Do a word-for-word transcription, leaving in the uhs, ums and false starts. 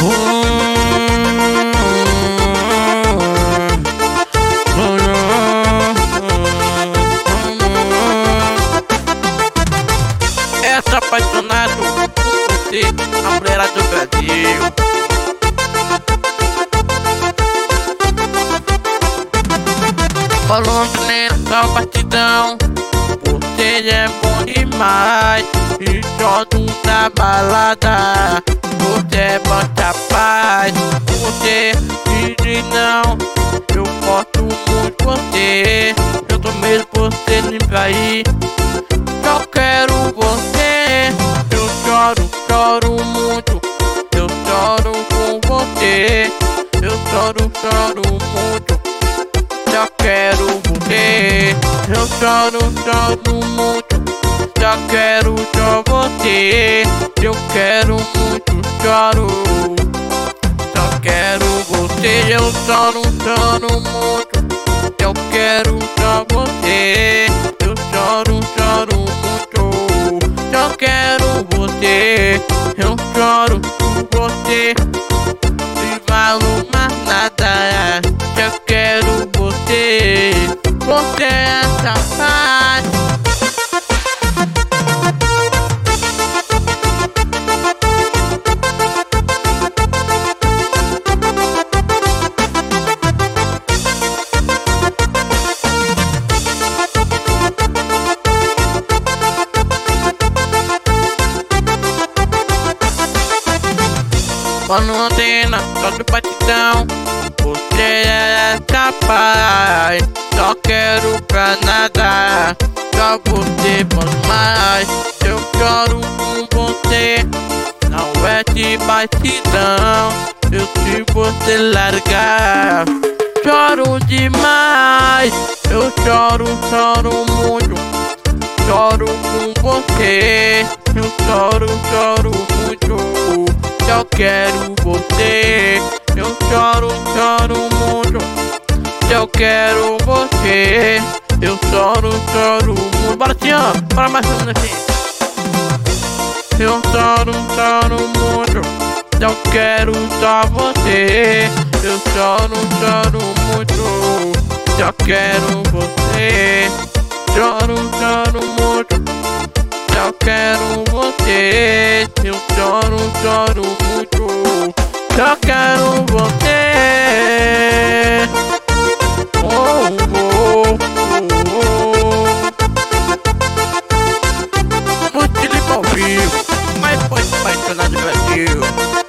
Essa apaixonado por você, a mulher do Brasil. Falando nessa batidão, você é bom demais. E jogo na balada, você é bom capaz. Você diz não, eu gosto muito de você. Eu tô mesmo por você nem pra ir. Eu quero você, eu choro, choro muito. Eu choro com você, eu choro, choro muito. Eu quero você, eu choro, choro muito. Eu quero só você, eu quero muito, choro. Eu quero você, eu choro, choro muito. Eu quero só você, eu choro, choro muito. Eu quero você, eu choro por você. Não valo mais nada, eu quero você. Você é safado. Quando antena, só do batidão, você é capaz. Só quero pra nada, só você por mais. Eu choro com você, não é de batidão. Eu se você largar, choro demais. Eu choro, choro muito. Choro com você, eu choro, choro muito. Eu quero você, eu choro, choro muito. Eu quero você, eu choro, choro muito. Bora, Tião, bora mais um assim. Eu choro, choro muito. Eu quero só você, eu choro, choro muito. Eu quero você, choro, choro muito. Eu quero você, eu choro, choro muito. Eu quero você. Oh, oh, oh, oh. Muito limpo ao vivo, mas pode apaixonar do Brasil.